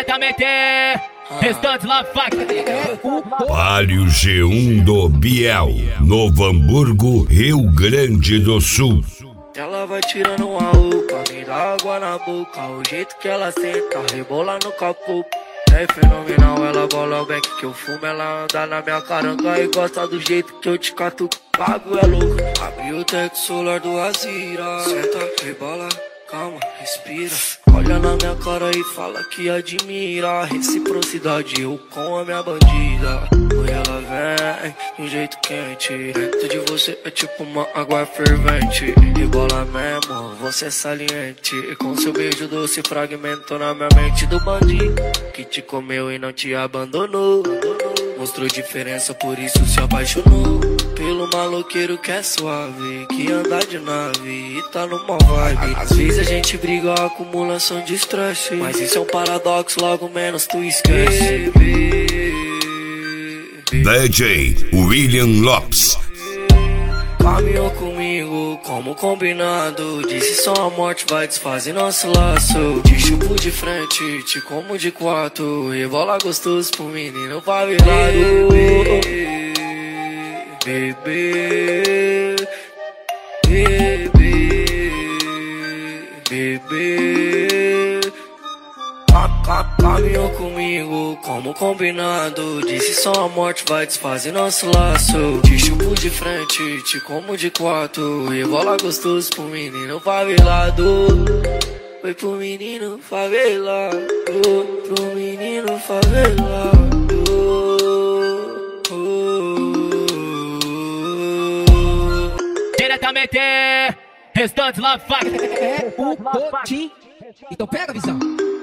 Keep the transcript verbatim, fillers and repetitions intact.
Diretamente, restantes lá, faca. Palio G um do Biel, Novo Hamburgo, Rio Grande do Sul. Ela vai tirando uma roupa, me dá água na boca. O jeito que ela senta, rebola no capô. É fenomenal, ela bola o back que eu fumo. Ela anda na minha caranga e gosta do jeito que eu te cato. Pago é louco, abre o teto solar do Azira. Senta, rebola, calma, respira. Olha na minha cara e fala que admira. Reciprocidade, eu com a minha bandida. Oi, ela vem de um jeito quente. Dentro de você é tipo uma água fervente. Rebola mesmo, você é saliente. Com seu beijo doce fragmentou na minha mente do bandido que te comeu e não te abandonou. Mostrou diferença, por isso se apaixonou pelo maloqueiro que é suave, que anda de nave e tá numa vibe. Às vezes a gente briga, acumulação de estresse, mas isso é um paradoxo, logo menos tu esquece. D J William Lopes. Caminhou comigo como combinado. Disse só a morte vai desfazer nosso laço. Te chupo de frente, te como de quatro. Rebola gostoso pro menino favelado. Bebê, bebê, bebê, bebê. Caminhou comigo como combinado. Disse só a morte vai desfazer nosso laço. Te chupo de frente, te como de quatro. Rebola gostoso pro menino favelado. Foi pro menino favelado, pro menino favelado. Diretamente, restantes lá, faca. É o Tim. Então pega a visão.